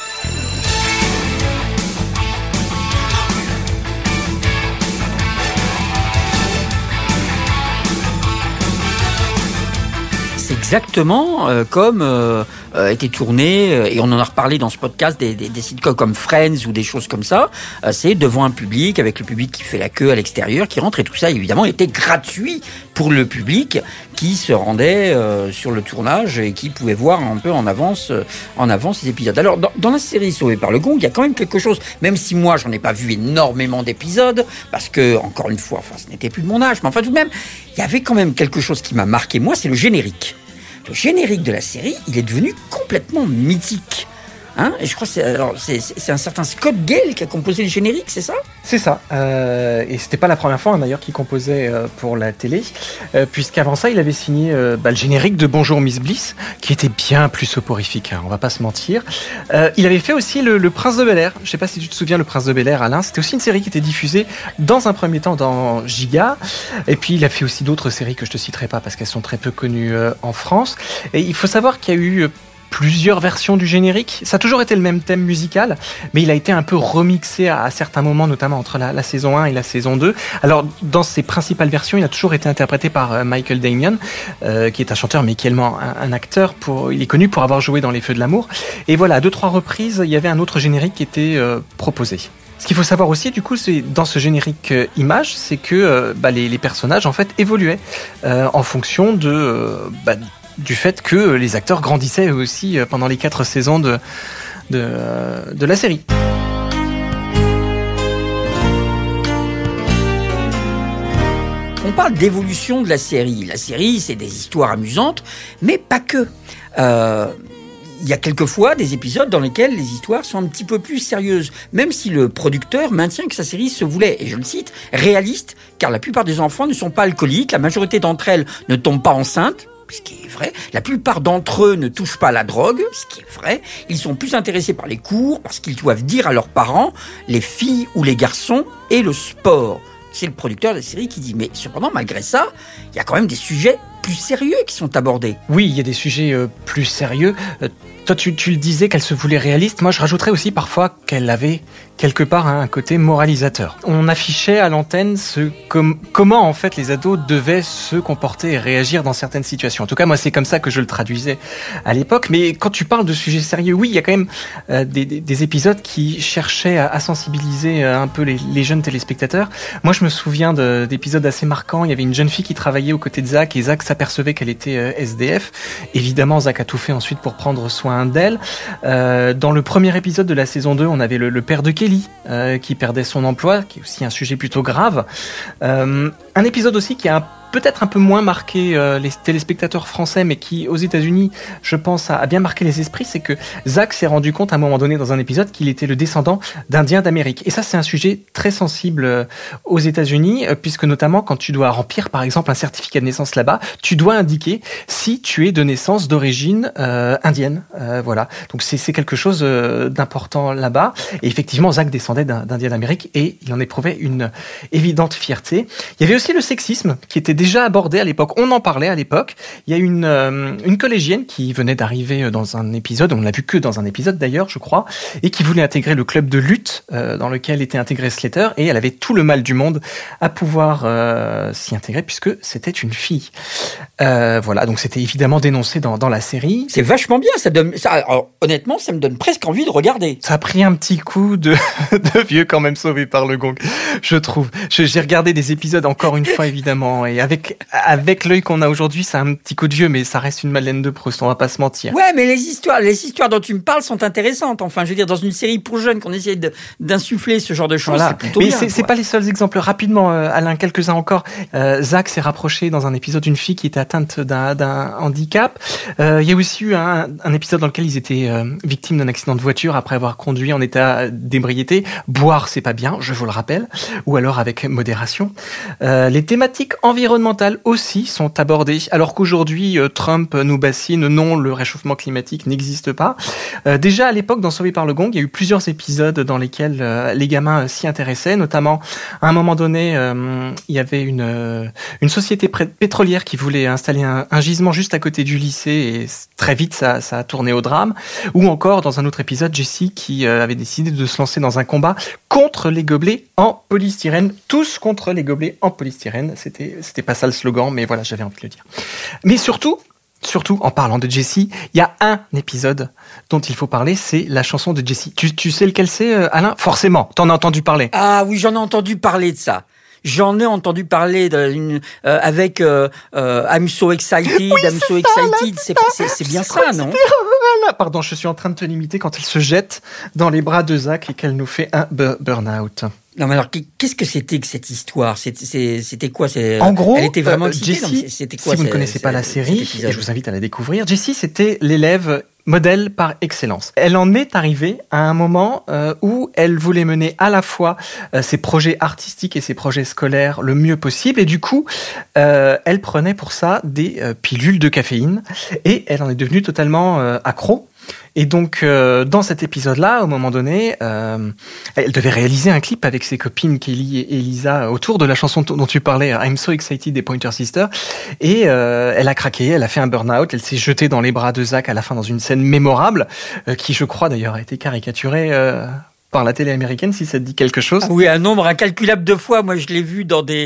C'est exactement comme était tourné, et on en a reparlé dans ce podcast, des sitcoms comme Friends ou des choses comme ça. C'est devant un public, avec le public qui fait la queue à l'extérieur, qui rentre, et tout ça évidemment était gratuit pour le public qui se rendait sur le tournage et qui pouvait voir un peu en avance les épisodes. Alors dans la série Sauvé par le Gong, il y a quand même quelque chose, même si moi j'en ai pas vu énormément d'épisodes, parce que encore une fois, ce n'était plus de mon âge, mais enfin tout de même, il y avait quand même quelque chose qui m'a marqué, moi, c'est le générique. Le générique de la série, il est devenu complètement mythique. Hein, et je crois que c'est un certain Scott Gale qui a composé le générique, c'est ça ? C'est ça. Et c'était pas la première fois, d'ailleurs, qu'il composait pour la télé, puisqu'avant ça, il avait signé le générique de Bonjour Miss Bliss, qui était bien plus soporifique, hein, on va pas se mentir. Il avait fait aussi le Prince de Bel-Air. Je sais pas si tu te souviens, le Prince de Bel-Air, Alain. C'était aussi une série qui était diffusée dans un premier temps dans Giga. Et puis, il a fait aussi d'autres séries que je te citerai pas parce qu'elles sont très peu connues en France. Et il faut savoir qu'il y a eu plusieurs versions du générique. Ça a toujours été le même thème musical, mais il a été un peu remixé à certains moments, notamment entre la saison 1 et la saison 2. Alors, dans ses principales versions, il a toujours été interprété par Michael Damian, qui est un chanteur, mais également un acteur. Il est connu pour avoir joué dans Les Feux de l'amour. Et voilà, à 2-3 reprises, il y avait un autre générique qui était proposé. Ce qu'il faut savoir aussi, du coup, c'est dans ce générique image, c'est que les personnages, en fait, évoluaient en fonction du fait que les acteurs grandissaient eux aussi pendant les 4 saisons de la série. On parle d'évolution de la série. La série, c'est des histoires amusantes, mais pas que. Il y a quelquefois des épisodes dans lesquels les histoires sont un petit peu plus sérieuses, même si le producteur maintient que sa série se voulait, et je le cite, réaliste, car la plupart des enfants ne sont pas alcooliques, la majorité d'entre elles ne tombent pas enceintes, ce qui est vrai. La plupart d'entre eux ne touchent pas à la drogue, ce qui est vrai. Ils sont plus intéressés par les cours, parce qu'ils doivent dire à leurs parents, les filles ou les garçons, et le sport. C'est le producteur de la série qui dit, mais cependant, malgré ça, il y a quand même des sujets plus sérieux qui sont abordés. Oui, il y a des sujets plus sérieux. Toi, tu le disais qu'elle se voulait réaliste. Moi, je rajouterais aussi parfois qu'elle avait quelque part un côté moralisateur. On affichait à l'antenne comment en fait les ados devaient se comporter et réagir dans certaines situations. En tout cas, moi, c'est comme ça que je le traduisais à l'époque. Mais quand tu parles de sujets sérieux, oui, il y a quand même des épisodes qui cherchaient à sensibiliser un peu les jeunes téléspectateurs. Moi, je me souviens d'épisodes assez marquants. Il y avait une jeune fille qui travaillait aux côtés de Zach et Zach s'apercevait qu'elle était SDF. Évidemment, Zach a tout fait ensuite pour prendre soin d'elle. Dans le premier épisode de la saison 2, on avait le père de Kelly qui perdait son emploi, qui est aussi un sujet plutôt grave. Un épisode aussi qui a peut-être un peu moins marqué les téléspectateurs français, mais qui, aux États-Unis, je pense, a bien marqué les esprits, c'est que Zach s'est rendu compte à un moment donné dans un épisode qu'il était le descendant d'Indiens d'Amérique. Et ça, c'est un sujet très sensible aux États-Unis, puisque notamment quand tu dois remplir, par exemple, un certificat de naissance là-bas, tu dois indiquer si tu es de naissance d'origine indienne. Voilà. Donc c'est quelque chose d'important là-bas. Et effectivement, Zach descendait d'Indiens d'Amérique et il en éprouvait une évidente fierté. Il y avait aussi le sexisme qui était déjà abordé à l'époque. On en parlait à l'époque. Il y a une collégienne qui venait d'arriver dans un épisode, on ne l'a vu que dans un épisode d'ailleurs, je crois, et qui voulait intégrer le club de lutte dans lequel était intégré Slater, et elle avait tout le mal du monde à pouvoir s'y intégrer puisque c'était une fille. Voilà, donc c'était évidemment dénoncé dans la série. C'est vachement bien, alors, honnêtement, ça me donne presque envie de regarder. Ça a pris un petit coup de vieux quand même sauvé par le gong, je trouve. J'ai regardé des épisodes encore une fois évidemment, et avec l'œil qu'on a aujourd'hui, c'est un petit coup de vieux, mais ça reste une Madeleine de Proust, on va pas se mentir. Ouais, mais les histoires dont tu me parles sont intéressantes. Enfin, je veux dire, dans une série pour jeunes qu'on essaie d'insuffler ce genre de choses, voilà. C'est plutôt bien. Mais c'est pas les seuls exemples. Rapidement, Alain, quelques-uns encore. Zach s'est rapproché dans un épisode d'une fille qui était atteinte d'un handicap. Il y a aussi eu un épisode dans lequel ils étaient victimes d'un accident de voiture après avoir conduit en état d'ébriété. Boire, c'est pas bien, je vous le rappelle, ou alors avec modération. Les thématiques environnementales aussi sont abordées, alors qu'aujourd'hui Trump nous bassine, non, le réchauffement climatique n'existe pas. Déjà à l'époque, dans Sauvé par le Gong, il y a eu plusieurs épisodes dans lesquels les gamins s'y intéressaient, notamment à un moment donné, il y avait une société pétrolière qui voulait installer un gisement juste à côté du lycée, et très vite ça a tourné au drame. Ou encore dans un autre épisode, Jessie qui avait décidé de se lancer dans un combat contre les gobelets en polystyrène, tous contre les gobelets en polystyrène. C'était pas ça le slogan, mais voilà, j'avais envie de le dire. Mais surtout, en parlant de Jessie, il y a un épisode dont il faut parler, c'est la chanson de Jessie. Tu sais lequel c'est, Alain ? Forcément, t'en as entendu parler. Ah oui, j'en ai entendu parler de ça. J'en ai entendu parler avec I'm So Excited, oui, I'm So Excited. C'est bien ça, non ? Pardon, je suis en train de te limiter quand elle se jette dans les bras de Zach et qu'elle nous fait un burn-out. Non, mais alors, qu'est-ce que c'était que cette histoire ? C'était quoi ? En gros, elle était vraiment excitée. Jessie, c'était quoi, si vous ne connaissez pas la série, et je vous invite à la découvrir, Jessie, c'était l'élève modèle par excellence. Elle en est arrivée à un moment où elle voulait mener à la fois ses projets artistiques et ses projets scolaires le mieux possible, et du coup, elle prenait pour ça des pilules de caféine, et elle en est devenue totalement accro. Et donc, dans cet épisode-là, au moment donné, elle devait réaliser un clip avec ses copines Kelly et Elisa autour de la chanson dont tu parlais, I'm So Excited des Pointer Sisters. Et elle a craqué, elle a fait un burn-out, elle s'est jetée dans les bras de Zach à la fin dans une scène mémorable, qui, je crois d'ailleurs, a été caricaturée par la télé américaine, si ça te dit quelque chose. Ah oui, un nombre incalculable de fois. Moi, je l'ai vu dans des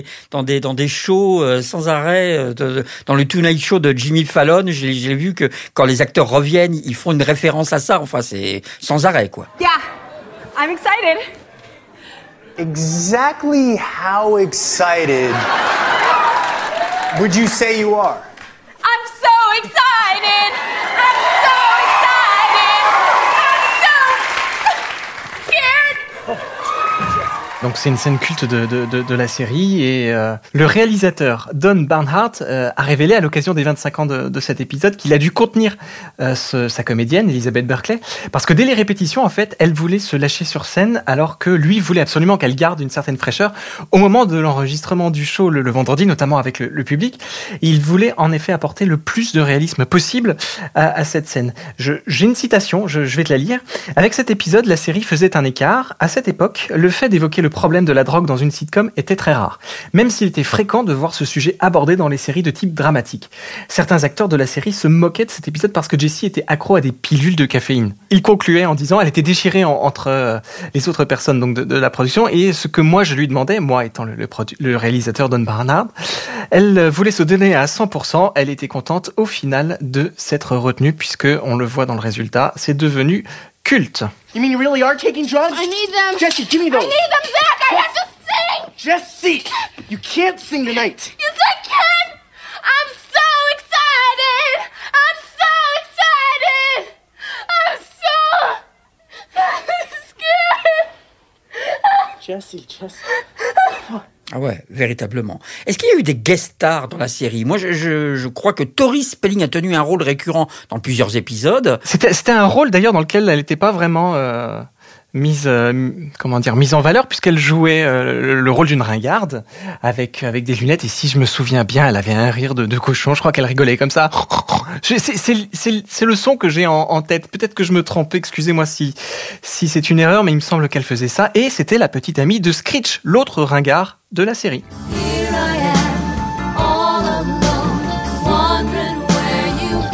shows sans arrêt, dans le Tonight Show de Jimmy Fallon. Je l'ai vu que quand les acteurs reviennent, ils font une référence à ça. Enfin, c'est sans arrêt, quoi. Yeah, I'm excited. Exactly how excited would you say you are? I'm so excited. I'm so excited. I'm so scared. Donc c'est une scène culte de la série, et le réalisateur Don Barnhart a révélé à l'occasion des 25 ans de cet épisode qu'il a dû contenir sa comédienne Elizabeth Berkley, parce que dès les répétitions, en fait, elle voulait se lâcher sur scène, alors que lui voulait absolument qu'elle garde une certaine fraîcheur au moment de l'enregistrement du show le vendredi, notamment avec le public. Il voulait en effet apporter le plus de réalisme possible à cette scène. J'ai une citation, je vais te la lire. Avec cet épisode, la série faisait un écart. À cette époque, le fait d'évoquer le le problème de la drogue dans une sitcom était très rare, même s'il était fréquent de voir ce sujet abordé dans les séries de type dramatique. Certains acteurs de la série se moquaient de cet épisode parce que Jessie était accro à des pilules de caféine. Il concluait en disant elle était déchirée entre les autres personnes donc de la production, et ce que moi je lui demandais, moi étant le réalisateur Don Barnard, elle voulait se donner à 100%, elle était contente au final de s'être retenue puisque on le voit dans le résultat, c'est devenu culte. You mean you really are taking drugs? I need them. Jessie, give me those. I need them, Zach. I have to sing. Jessie, you can't sing tonight. Yes, I can. I'm so excited. I'm so excited. I'm so scared. Jessie. Ah ouais, véritablement. Est-ce qu'il y a eu des guest stars dans la série? Moi, je crois que Tori Spelling a tenu un rôle récurrent dans plusieurs épisodes. C'était un rôle d'ailleurs dans lequel elle n'était pas vraiment mise en valeur, puisqu'elle jouait le rôle d'une ringarde avec des lunettes, et si je me souviens bien, elle avait un rire de cochon. Je crois qu'elle rigolait comme ça. C'est le son que j'ai en tête. Peut-être que je me trompe, excusez-moi si c'est une erreur, mais il me semble qu'elle faisait ça, et c'était la petite amie de Screech, l'autre ringard de la série. Here I am, all alone, wondering where you've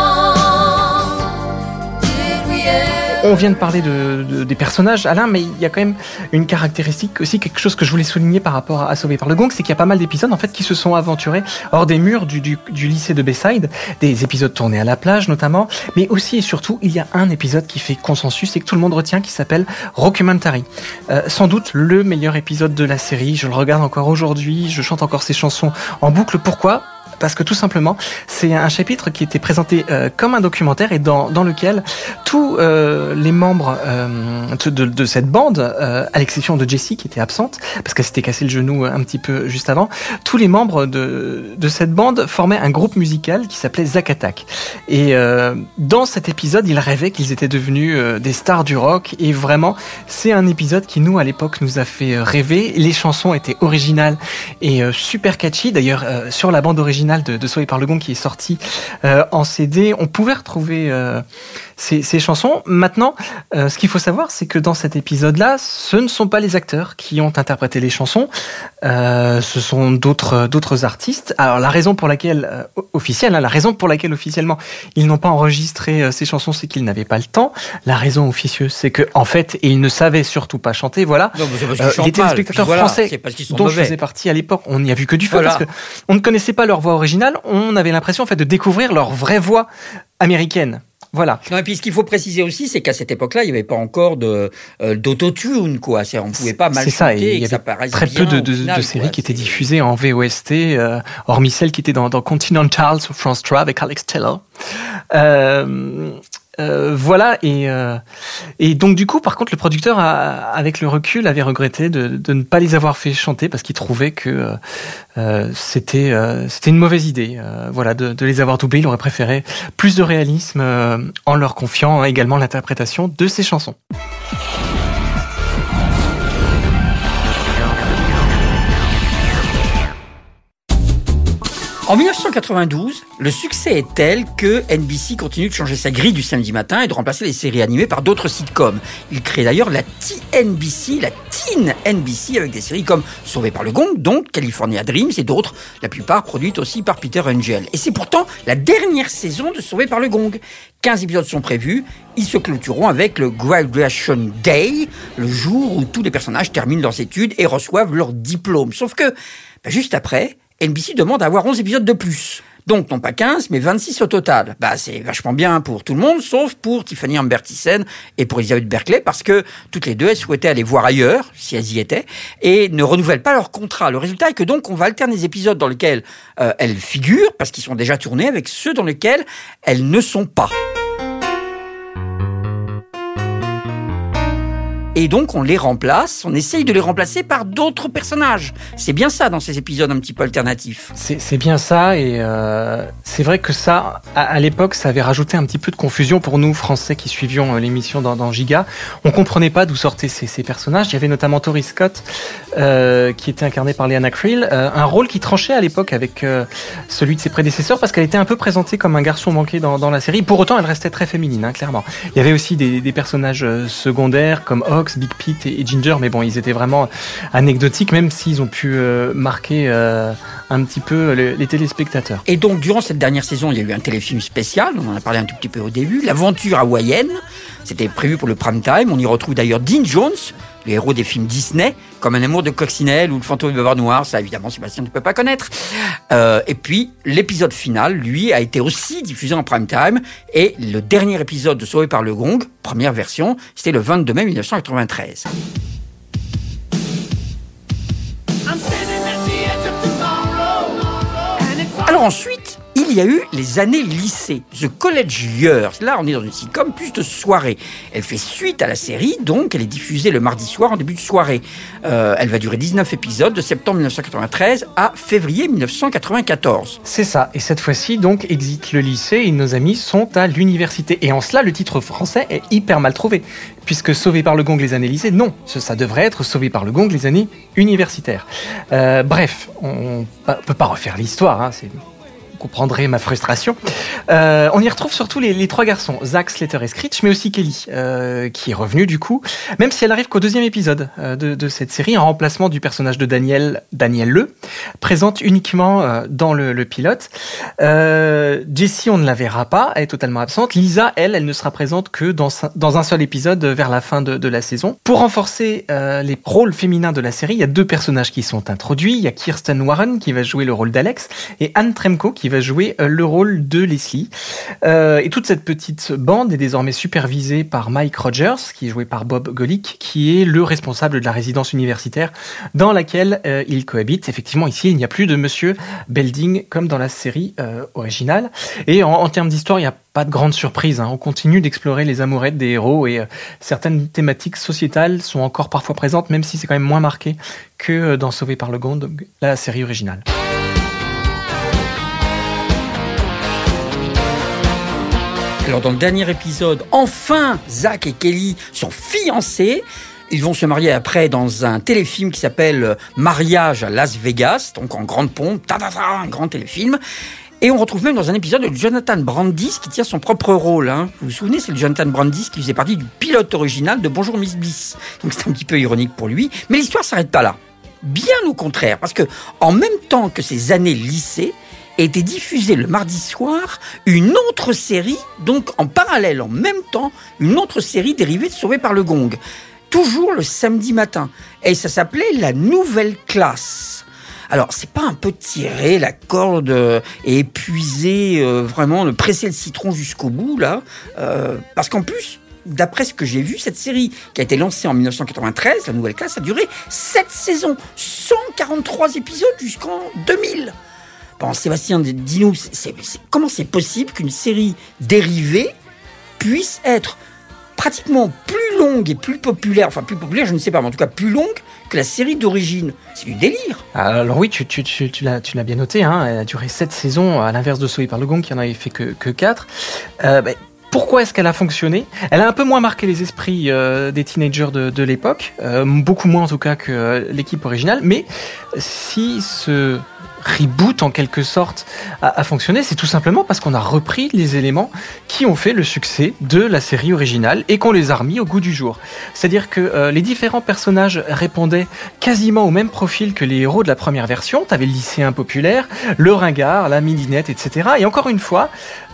gone. Did we ever... On vient de parler des personnages, Alain, mais il y a quand même une caractéristique aussi, quelque chose que je voulais souligner par rapport à Sauvé par le Gong, c'est qu'il y a pas mal d'épisodes en fait qui se sont aventurés hors des murs du lycée de Bayside, des épisodes tournés à la plage notamment, mais aussi et surtout il y a un épisode qui fait consensus et que tout le monde retient, qui s'appelle Rockumentary. Sans doute le meilleur épisode de la série, je le regarde encore aujourd'hui, je chante encore ses chansons en boucle. Pourquoi ? Parce que tout simplement, c'est un chapitre qui était présenté comme un documentaire et dans lequel tous les membres de cette bande, à l'exception de Jessie qui était absente, parce qu'elle s'était cassé le genou un petit peu juste avant, tous les membres de cette bande formaient un groupe musical qui s'appelait Zack Attack. Et dans cet épisode, ils rêvaient qu'ils étaient devenus des stars du rock, et vraiment, c'est un épisode qui, nous, à l'époque, nous a fait rêver. Les chansons étaient originales et super catchy. D'ailleurs, sur la bande originale de Sauvé par le Gong qui est sorti en CD, on pouvait retrouver ces chansons. Maintenant, ce qu'il faut savoir, c'est que dans cet épisode-là, ce ne sont pas les acteurs qui ont interprété les chansons, ce sont d'autres artistes. Alors la raison pour laquelle officiellement ils n'ont pas enregistré ces chansons, c'est qu'ils n'avaient pas le temps. La raison officieuse, c'est que en fait ils ne savaient surtout pas chanter. Voilà. Non, mais c'est parce qu'ils les téléspectateurs français c'est parce qu'ils sont dont mauvais. je faisais partie à l'époque, on n'y a vu que du feu, Voilà. parce que on ne connaissait pas leur voix originale. On avait l'impression en fait de découvrir leur vraie voix américaine. Voilà. Non, et puis ce qu'il faut préciser aussi, c'est qu'à cette époque-là, il n'y avait pas encore d'autotune, quoi. On pouvait pas mal C'est ça, chanter et et il y que ça avait paraisse très bien peu au final, de séries quoi. qui étaient diffusées en VOST, hormis celles qui étaient dans Continental sur France 3 avec Alex Taylor. Voilà, et donc du coup, par contre, le producteur, avec le recul, avait regretté de ne pas les avoir fait chanter parce qu'il trouvait que c'était une mauvaise idée. Voilà, de les avoir doublés. Il aurait préféré plus de réalisme en leur confiant également l'interprétation de ces chansons. En 1992, le succès est tel que NBC continue de changer sa grille du samedi matin et de remplacer les séries animées par d'autres sitcoms. Il crée d'ailleurs la TNBC, la Teen NBC, avec des séries comme Sauvé par le Gong, donc California Dreams et d'autres, la plupart produites aussi par Peter Angel. Et c'est pourtant la dernière saison de Sauvé par le Gong. 15 épisodes sont prévus, ils se clôtureront avec le Graduation Day, le jour où tous les personnages terminent leurs études et reçoivent leur diplôme. Sauf que, juste après, NBC demande à avoir 11 épisodes de plus. Donc, non pas 15, mais 26 au total. C'est vachement bien pour tout le monde, sauf pour Tiffany Amber Thiessen et pour Elizabeth Berkley, parce que toutes les deux, elles souhaitaient aller voir ailleurs, si elles y étaient, et ne renouvellent pas leur contrat. Le résultat est que donc, on va alterner les épisodes dans lesquels elles figurent, parce qu'ils sont déjà tournés, avec ceux dans lesquels elles ne sont pas. Et donc, on les remplace, on essaye de les remplacer par d'autres personnages. C'est bien ça dans ces épisodes un petit peu alternatifs. C'est bien ça, et c'est vrai que ça, à l'époque, ça avait rajouté un petit peu de confusion pour nous, Français, qui suivions l'émission dans Giga. On comprenait pas d'où sortaient ces personnages. Il y avait notamment Tori Scott, qui était incarnée par Leanna Creel, un rôle qui tranchait à l'époque avec celui de ses prédécesseurs, parce qu'elle était un peu présentée comme un garçon manqué dans la série. Pour autant, elle restait très féminine, clairement. Il y avait aussi des personnages secondaires, comme Hawks, Fox, Big Pete et Ginger, mais bon, ils étaient vraiment anecdotiques, même s'ils ont pu marquer un petit peu les téléspectateurs. Et donc, durant cette dernière saison, il y a eu un téléfilm spécial, on en a parlé un tout petit peu au début, l'aventure hawaïenne, c'était prévu pour le prime time, on y retrouve d'ailleurs Dean Jones, le héros des films Disney, comme Un amour de coccinelle ou Le fantôme de Bavard Noir, ça évidemment Sébastien ne peut pas connaître. Et puis l'épisode final, lui, a été aussi diffusé en prime time, et le dernier épisode de Sauvé par le Gong, première version, c'était le 22 mai 1993. Alors ensuite, il y a eu les années lycée, The College Years. Là, on est dans une sitcom plus de soirée. Elle fait suite à la série, donc elle est diffusée le mardi soir en début de soirée. Elle va durer 19 épisodes de septembre 1993 à février 1994. C'est ça, et cette fois-ci, donc, Exit le lycée et nos amis sont à l'université. Et en cela, le titre français est hyper mal trouvé, puisque Sauvé par le Gong les années lycée, non, ça devrait être Sauvé par le Gong les années universitaires. Bref, on peut pas refaire l'histoire, hein, vous comprendrez ma frustration. On y retrouve surtout les trois garçons, Zach, Slater et Screech, mais aussi Kelly, qui est revenue du coup, même si elle arrive qu'au 2e épisode de cette série, en remplacement du personnage de Daniel Le, présente uniquement dans le pilote. Jessie, on ne la verra pas, elle est totalement absente. Lisa, elle ne sera présente que dans un seul épisode vers la fin de la saison. Pour renforcer les rôles féminins de la série, il y a 2 personnages qui sont introduits. Il y a Kirsten Warren qui va jouer le rôle d'Alex et Anne Tremco qui va jouer le rôle de Leslie. Et toute cette petite bande est désormais supervisée par Mike Rogers, qui est joué par Bob Golick, qui est le responsable de la résidence universitaire dans laquelle il cohabite. Effectivement, ici, il n'y a plus de Monsieur Belding comme dans la série originale. Et en termes d'histoire, il n'y a pas de grande surprise, hein. On continue d'explorer les amourettes des héros et certaines thématiques sociétales sont encore parfois présentes, même si c'est quand même moins marqué que dans Sauvé par le Gong, la série originale. Alors dans le dernier épisode, enfin, Zach et Kelly sont fiancés. Ils vont se marier après dans un téléfilm qui s'appelle Mariage à Las Vegas, donc en grande pompe, un grand téléfilm. Et on retrouve même dans un épisode de Jonathan Brandis qui tient son propre rôle. Hein. Vous vous souvenez, c'est le Jonathan Brandis qui faisait partie du pilote original de Bonjour Miss Bliss. Donc c'est un petit peu ironique pour lui. Mais l'histoire s'arrête pas là. Bien au contraire, parce que en même temps que ces années lycée, était diffusée le mardi soir une autre série, donc en parallèle, en même temps, une autre série dérivée de Sauvé par le Gong. Toujours le samedi matin. Et ça s'appelait La Nouvelle Classe. Alors, c'est pas un peu tirer la corde et épuiser vraiment, le presser le citron jusqu'au bout, là, parce qu'en plus, d'après ce que j'ai vu, cette série qui a été lancée en 1993, La Nouvelle Classe, a duré 7 saisons, 143 épisodes jusqu'en 2000. Bon, Sébastien, dis-nous, comment c'est possible qu'une série dérivée puisse être pratiquement plus longue et plus populaire, enfin plus populaire, je ne sais pas, mais en tout cas plus longue que la série d'origine? C'est du délire. Alors oui, tu l'as bien noté, hein, elle a duré 7 saisons, à l'inverse de Sauvé par le Gong qui en avait fait que 4. Pourquoi est-ce qu'elle a fonctionné? Elle a un peu moins marqué les esprits des teenagers de l'époque, beaucoup moins en tout cas que l'équipe originale, mais si ce reboot en quelque sorte a fonctionné, c'est tout simplement parce qu'on a repris les éléments qui ont fait le succès de la série originale et qu'on les a remis au goût du jour. C'est-à-dire que les différents personnages répondaient quasiment au même profil que les héros de la première version. T'avais le lycéen populaire, le ringard, la midinette, etc. Et encore une fois,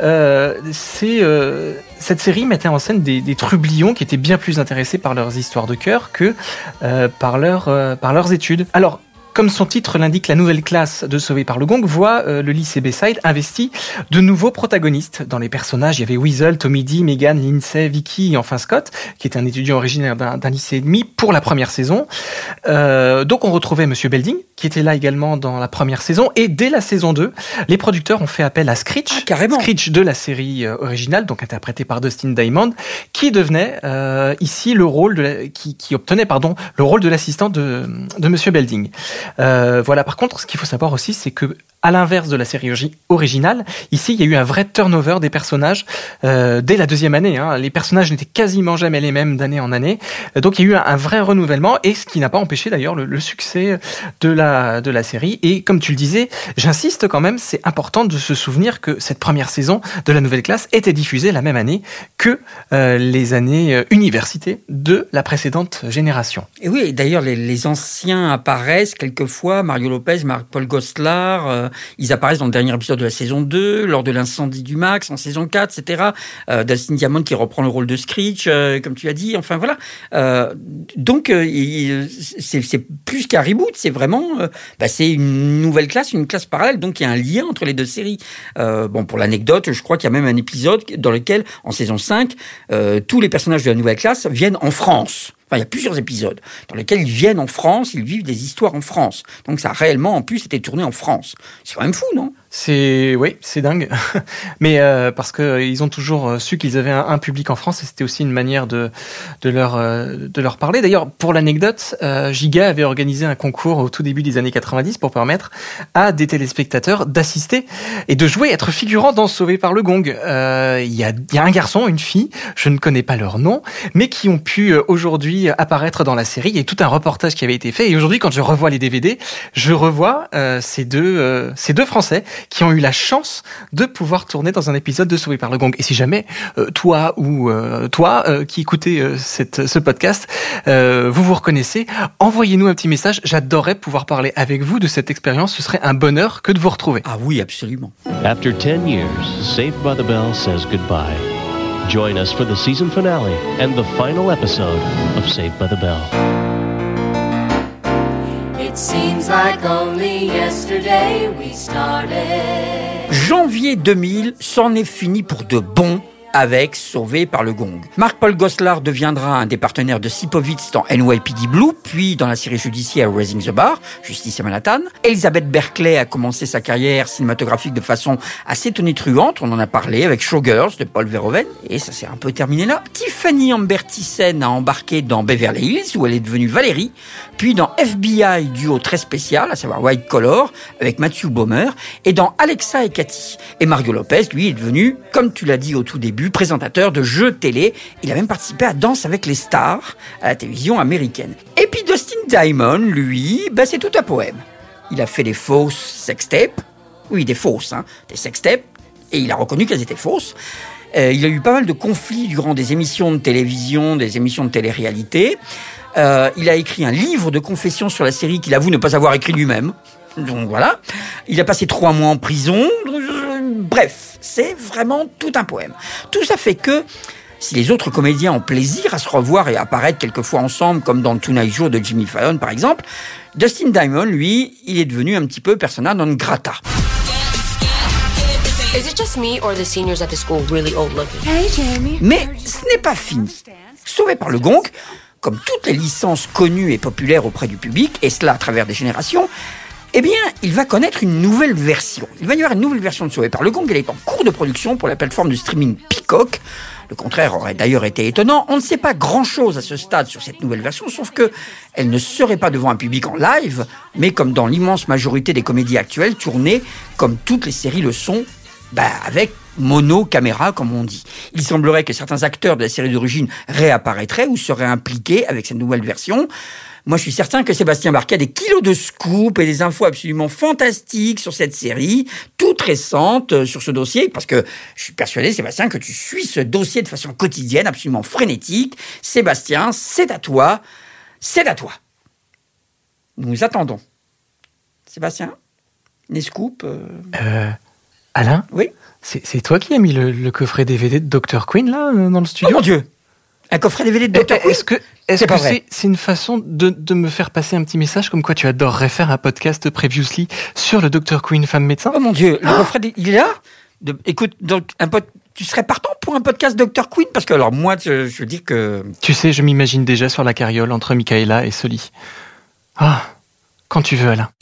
cette série mettait en scène des trublions qui étaient bien plus intéressés par leurs histoires de cœur que par leurs études. Alors, comme son titre l'indique, la nouvelle classe de Sauvé par le Gong voit le lycée Bayside investi de nouveaux protagonistes. Dans les personnages, il y avait Weasel, Tommy D, Megan, Lindsay, Vicky et enfin Scott, qui était un étudiant originaire d'un lycée et demi pour la première saison. Donc on retrouvait Monsieur Belding, qui était là également dans la première saison. Et dès la saison 2, les producteurs ont fait appel à Screech, Screech de la série originale, donc interprété par Dustin Diamond, qui devenait ici le rôle qui obtenait le rôle de l'assistant de Monsieur Belding. Voilà. Par contre, ce qu'il faut savoir aussi, c'est que à l'inverse de la série originale, ici, il y a eu un vrai turnover des personnages dès la 2e année. Hein. Les personnages n'étaient quasiment jamais les mêmes d'année en année. Donc, il y a eu un vrai renouvellement, et ce qui n'a pas empêché d'ailleurs le succès de la série. Et comme tu le disais, j'insiste quand même, c'est important de se souvenir que cette première saison de la nouvelle classe était diffusée la même année que les années université de la précédente génération. Et oui, d'ailleurs, les anciens apparaissent quelquefois, Mario Lopez, Marc-Paul Gosselaar, ils apparaissent dans le dernier épisode de la saison 2, lors de l'incendie du Max, en saison 4, etc. Dustin Diamond qui reprend le rôle de Screech, comme tu as dit, enfin voilà. Donc, c'est plus qu'un reboot, c'est vraiment... c'est une nouvelle classe, une classe parallèle, donc il y a un lien entre les deux séries. Pour l'anecdote, je crois qu'il y a même un épisode dans lequel, en saison 5, tous les personnages de la nouvelle classe viennent en France. Enfin, il y a plusieurs épisodes dans lesquels ils viennent en France, ils vivent des histoires en France. Donc ça a réellement, en plus, été tourné en France. C'est quand même fou, non ? C'est dingue. Mais parce que ils ont toujours su qu'ils avaient un public en France et c'était aussi une manière de leur parler. D'ailleurs, pour l'anecdote, Giga avait organisé un concours au tout début des années 90 pour permettre à des téléspectateurs d'assister et de jouer, être figurant dans Sauvé par le Gong. Il y a un garçon, une fille, je ne connais pas leur nom, mais qui ont pu aujourd'hui apparaître dans la série. Il y a tout un reportage qui avait été fait et aujourd'hui, quand je revois les DVD, je revois ces deux Français qui ont eu la chance de pouvoir tourner dans un épisode de Sauvé par le Gong. Et si jamais toi qui écoutez ce podcast, vous reconnaissez, envoyez-nous un petit message. J'adorerais pouvoir parler avec vous de cette expérience. Ce serait un bonheur que de vous retrouver. Ah oui, absolument. After 10 years, Saved by the Bell says goodbye. Join us for the season finale and the final episode of Saved by the Bell. It seems like only yesterday we started. Janvier 2000, c'en est fini pour de bon avec Sauvé par le Gong. Marc-Paul Gosselaar deviendra un des partenaires de Sipowicz dans NYPD Blue, puis dans la série judiciaire Raising the Bar, Justice à Manhattan. Elizabeth Berkley a commencé sa carrière cinématographique de façon assez tonitruante, on en a parlé, avec Showgirls de Paul Verhoeven, et ça s'est un peu terminé là. Tiffany Amber Thiessen a embarqué dans Beverly Hills, où elle est devenue Valérie, puis dans FBI, duo très spécial, à savoir White Collar, avec Matthew Bomer, et dans Alexa et Cathy. Et Mario Lopez, lui, est devenu, comme tu l'as dit au tout début, présentateur de jeux télé. Il a même participé à Danse avec les stars à la télévision américaine. Et puis Dustin Diamond, lui, c'est tout un poème. Il a fait des fausses sextapes. Oui, des fausses, des sextapes. Et il a reconnu qu'elles étaient fausses. Il a eu pas mal de conflits durant des émissions de télévision, des émissions de télé-réalité. Il a écrit un livre de confession sur la série qu'il avoue ne pas avoir écrit lui-même. Donc voilà. Il a passé 3 mois en prison. Bref, c'est vraiment tout un poème. Tout ça fait que, si les autres comédiens ont plaisir à se revoir et à apparaître quelquefois ensemble, comme dans le Tonight Show de Jimmy Fallon par exemple, Dustin Diamond, lui, il est devenu un petit peu persona non grata. Is it just me or the seniors at the school really old looking? Hey, Jamie. Mais ce n'est pas fini. Sauvé par le Gong, comme toutes les licences connues et populaires auprès du public, et cela à travers des générations, eh bien, il va connaître une nouvelle version. Il va y avoir une nouvelle version de Sauvé par le Gong. Elle est en cours de production pour la plateforme de streaming Peacock. Le contraire aurait d'ailleurs été étonnant. On ne sait pas grand-chose à ce stade sur cette nouvelle version, sauf que elle ne serait pas devant un public en live, mais comme dans l'immense majorité des comédies actuelles, tournées, comme toutes les séries le sont, avec mono-caméra, comme on dit. Il semblerait que certains acteurs de la série d'origine réapparaîtraient ou seraient impliqués avec cette nouvelle version. Moi, je suis certain que Sébastien Barquet a des kilos de scoop et des infos absolument fantastiques sur cette série, toute récente sur ce dossier, parce que je suis persuadé, Sébastien, que tu suis ce dossier de façon quotidienne, absolument frénétique. Sébastien, c'est à toi. C'est à toi. Nous attendons. Sébastien, les scoops Alain ? Oui ? C'est toi qui as mis le coffret DVD de Dr. Queen, là, dans le studio ? Oh mon Dieu ! Un coffret DVD de Dr. Queen ? Est-ce que c'est une façon de me faire passer un petit message comme quoi tu adorerais faire un podcast Previously sur le Dr. Queen femme médecin ? Oh mon Dieu, le coffret, il est là ? Écoute, donc, tu serais partant pour un podcast Dr. Queen ? Parce que alors moi, je veux dire que... Tu sais, je m'imagine déjà sur la carriole entre Michaela et Sully. Ah, quand tu veux, Alain.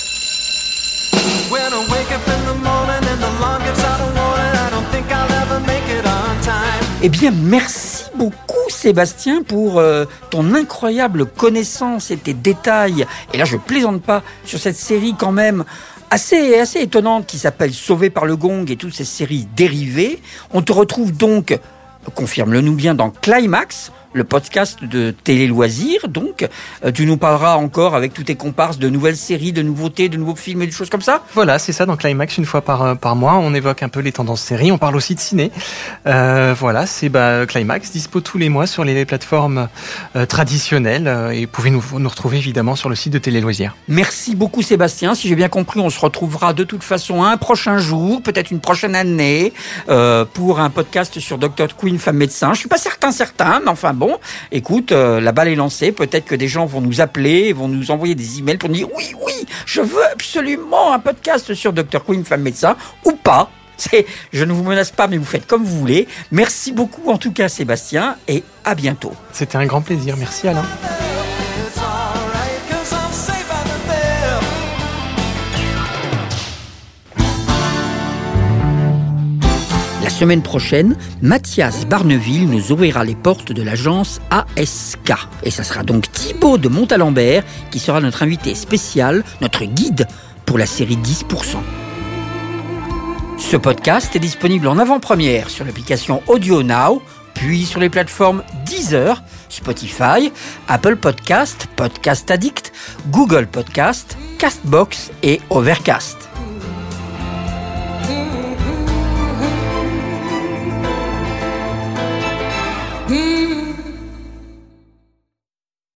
Eh bien, merci beaucoup Sébastien pour ton incroyable connaissance et tes détails. Et là, je plaisante pas sur cette série quand même assez étonnante qui s'appelle Sauvé par le Gong et toutes ces séries dérivées. On te retrouve donc, confirme-le nous bien, dans Climax, le podcast de Télé Loisirs. Donc, tu nous parleras encore avec tous tes comparses de nouvelles séries, de nouveautés, de nouveaux films et des choses comme ça. Voilà, c'est ça, dans Climax, une fois par mois, on évoque un peu les tendances séries, on parle aussi de ciné. Voilà, c'est Climax, dispo tous les mois sur les plateformes traditionnelles, et vous pouvez nous retrouver évidemment sur le site de Télé Loisirs. Merci beaucoup Sébastien, si j'ai bien compris, on se retrouvera de toute façon un prochain jour, peut-être une prochaine année, pour un podcast sur Dr Queen, femme médecin. Je suis pas certain, mais enfin bon, écoute, la balle est lancée, peut-être que des gens vont nous appeler, vont nous envoyer des emails pour nous dire oui, je veux absolument un podcast sur Dr Queen, femme médecin, ou pas. Je ne vous menace pas, mais vous faites comme vous voulez. Merci beaucoup en tout cas Sébastien, et à bientôt. C'était un grand plaisir, merci Alain. La semaine prochaine, Mathias Barneville nous ouvrira les portes de l'agence ASK. Et ça sera donc Thibaut de Montalembert qui sera notre invité spécial, notre guide pour la série 10%. Ce podcast est disponible en avant-première sur l'application Audio Now, puis sur les plateformes Deezer, Spotify, Apple Podcast, Podcast Addict, Google Podcast, Castbox et Overcast.